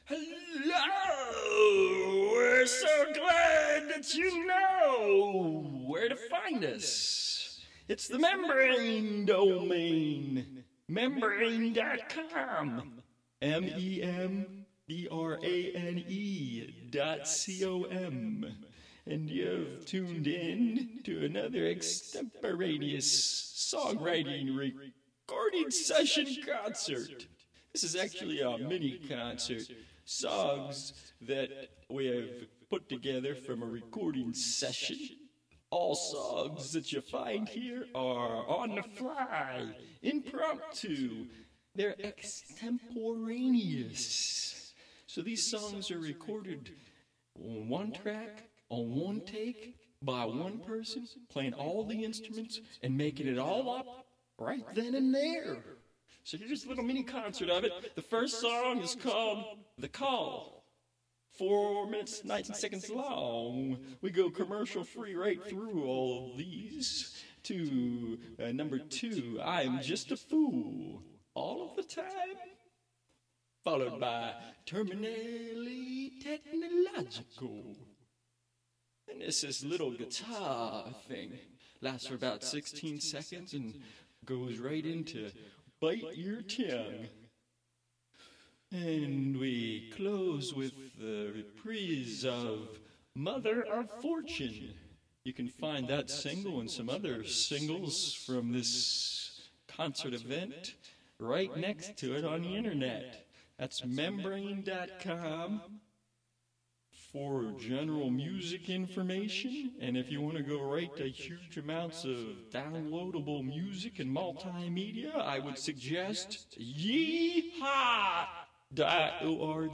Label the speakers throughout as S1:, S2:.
S1: Hello! We're so glad that you know where to find us. It's the Membrane domain, membrane.com. membrane.com. And you've tuned in to another extemporaneous songwriting recording session concert. This is actually a mini concert. Songs that we have put together from a recording session. All songs that you find here are on the fly, impromptu. They're extemporaneous. So these songs are recorded on one track, on one take, by one person, playing all the instruments and making it all up right then and there. So here's a little mini concert of it. The first song is called The Call. 4 minutes, 19 seconds long. We go commercial free right through all of these to number 2, I'm Just a Fool. All of the time. Followed by Terminally Technological. And it's this little guitar thing. Lasts for about 16 seconds and goes right into Bite Your Tongue. And we close with the reprise of Mother of Fortune. You can find that single and some other singles from this concert event right next to it on the internet. That's membrane.com for general music information. And if you want to go right to huge amounts of downloadable music and multimedia, I would suggest yeehaw.org.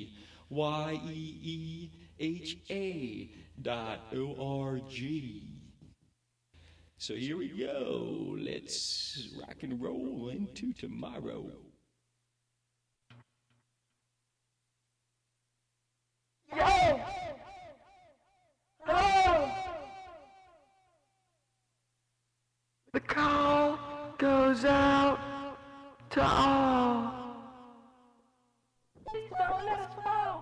S1: yeeha.org. So here we go. Let's rock and roll into tomorrow.
S2: Yo! Hello! The call goes out to all. Don't let us fall.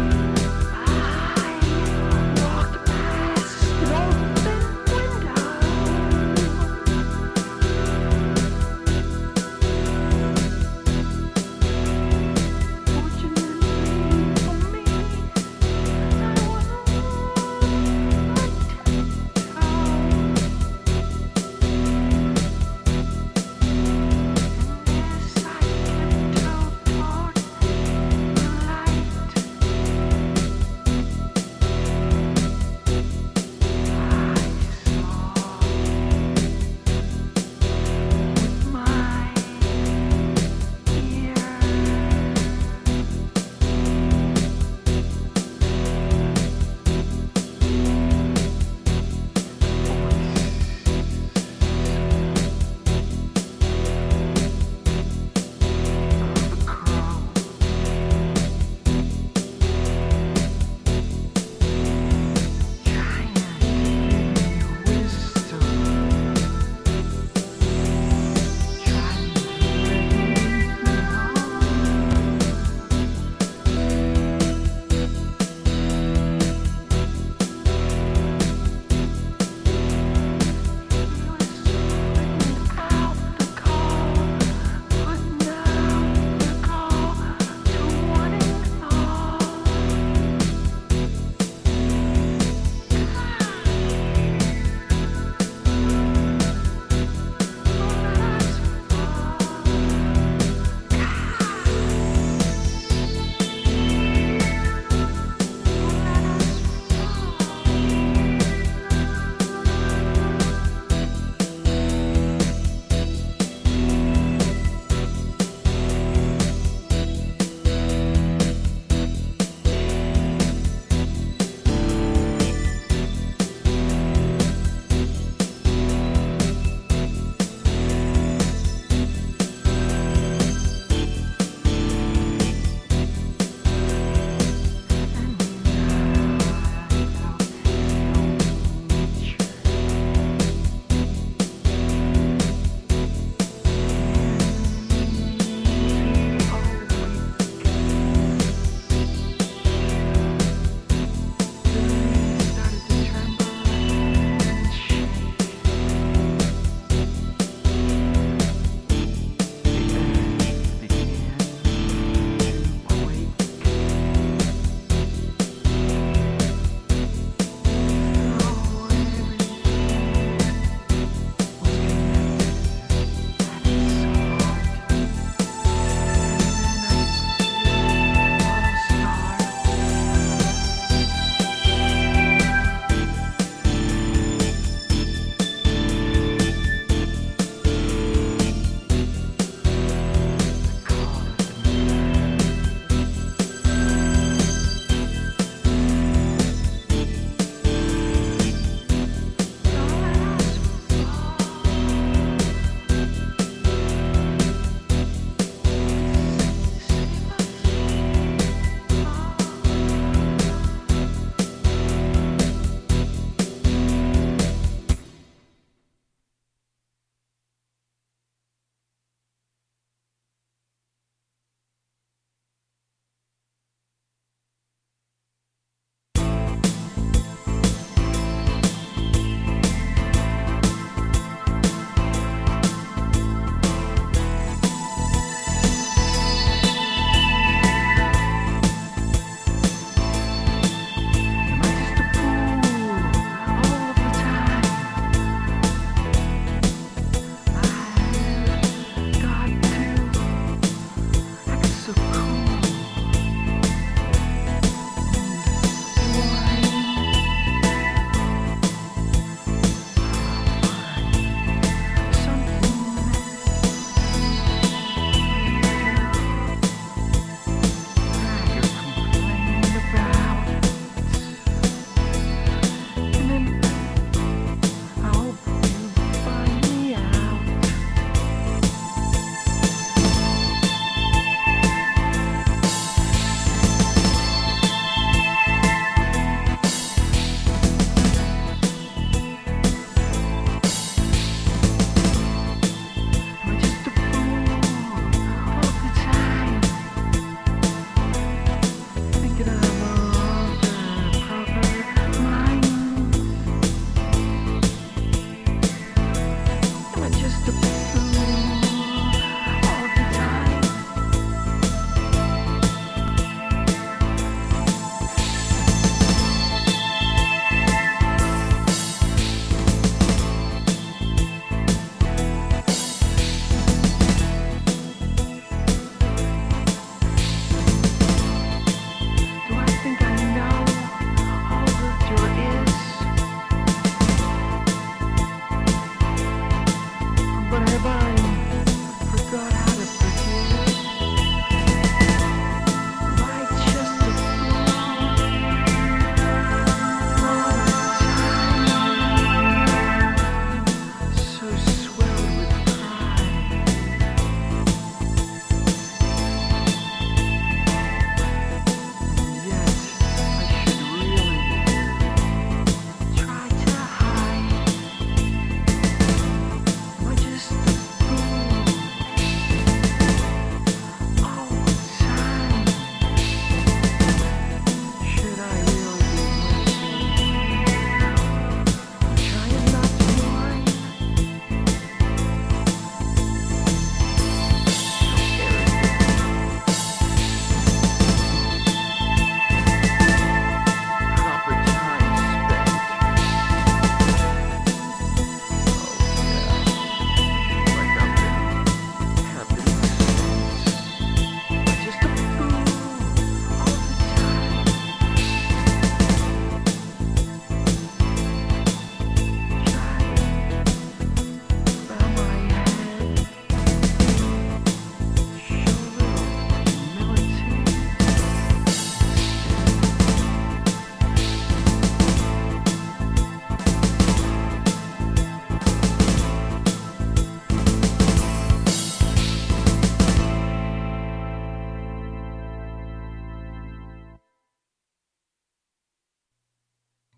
S2: Walked past an open window.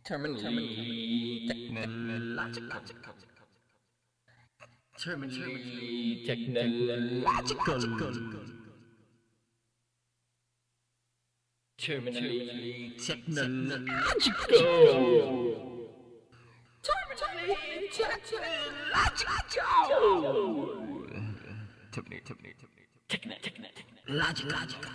S3: Terminally technological. Terminally technological. Terminally technological. Terminally technological.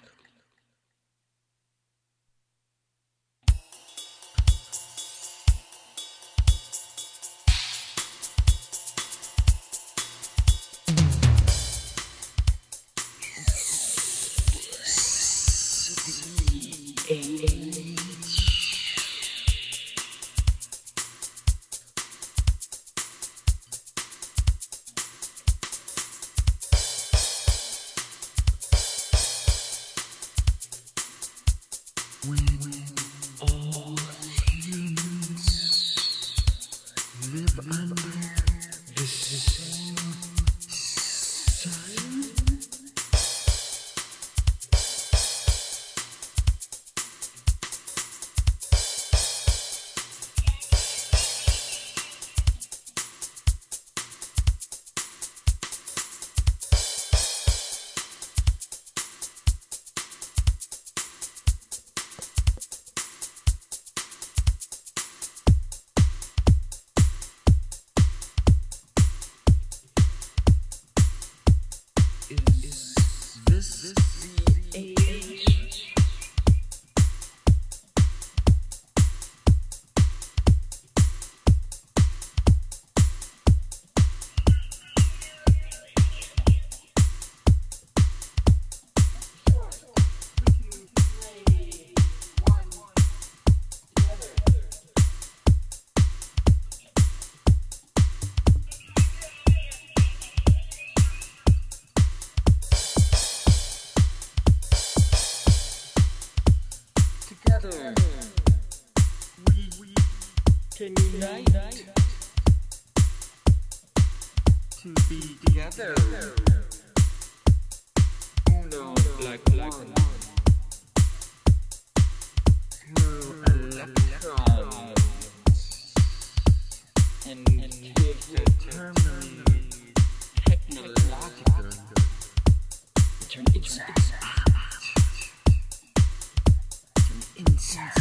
S4: Can unite
S3: to be together. Uno like one. Through electrons and determinedly technological. Turn inside out. Turn inside out.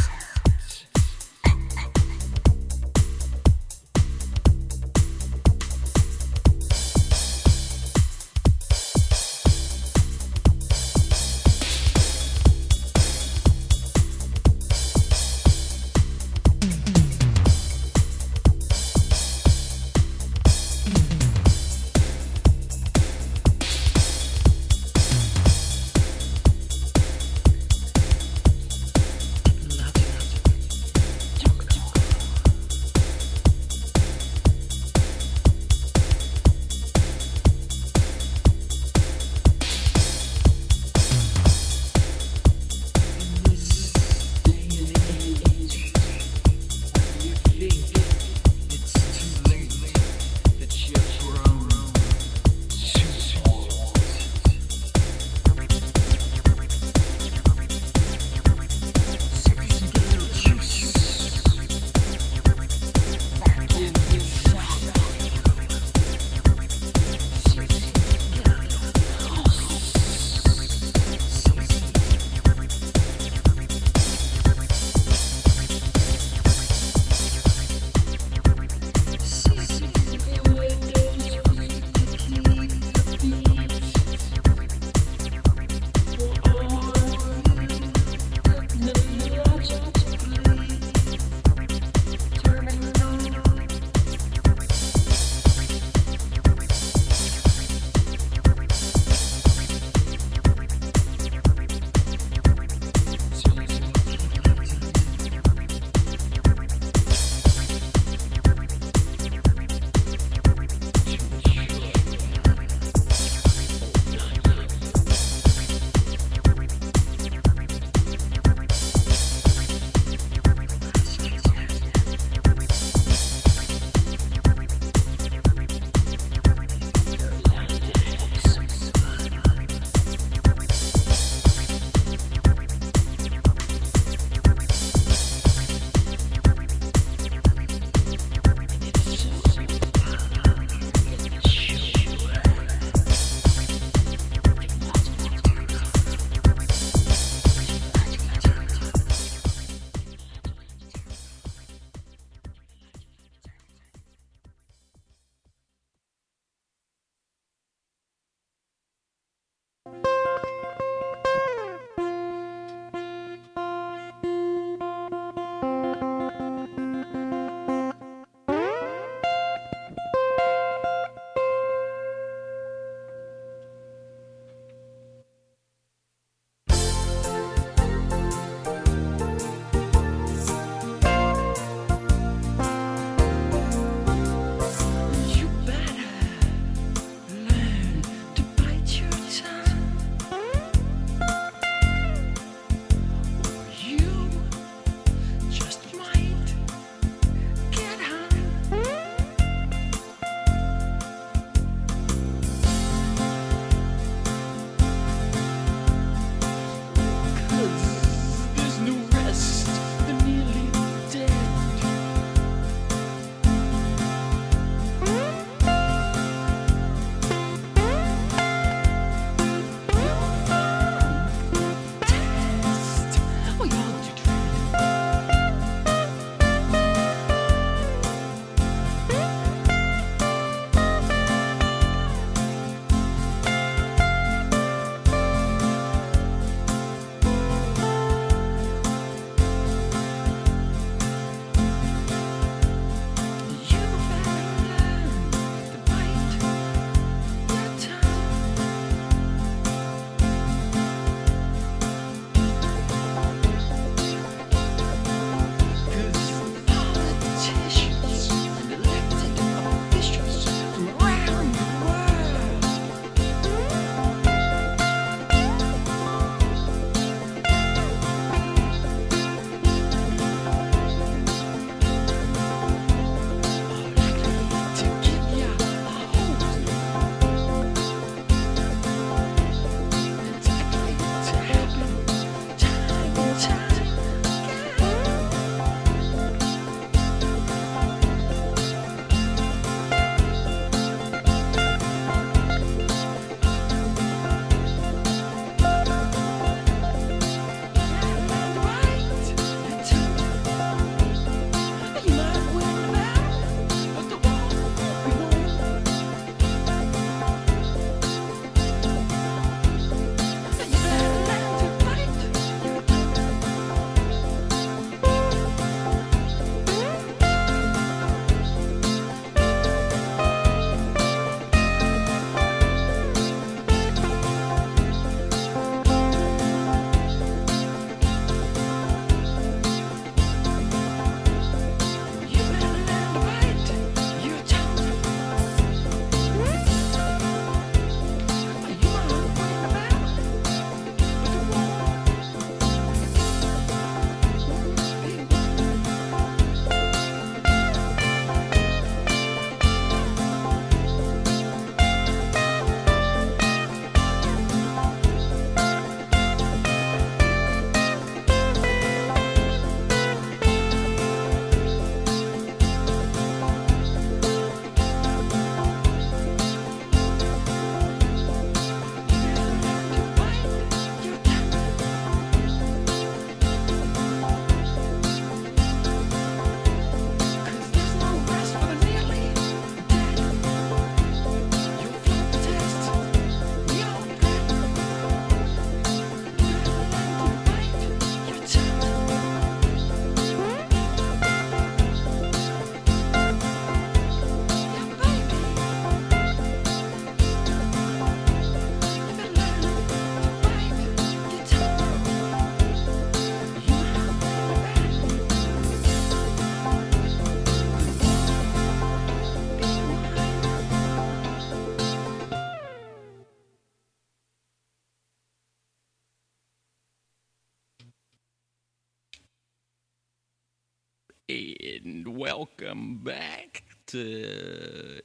S1: welcome back to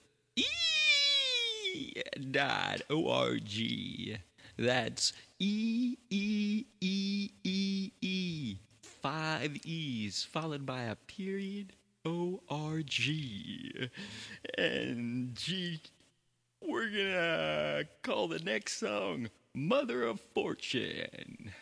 S1: E.org. That's E. 5 E's followed by a period. O-R-G. And G, we're gonna call the next song Mother of Fortune.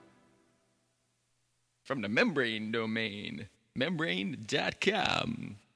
S1: From the Membrane domain, membrane.com.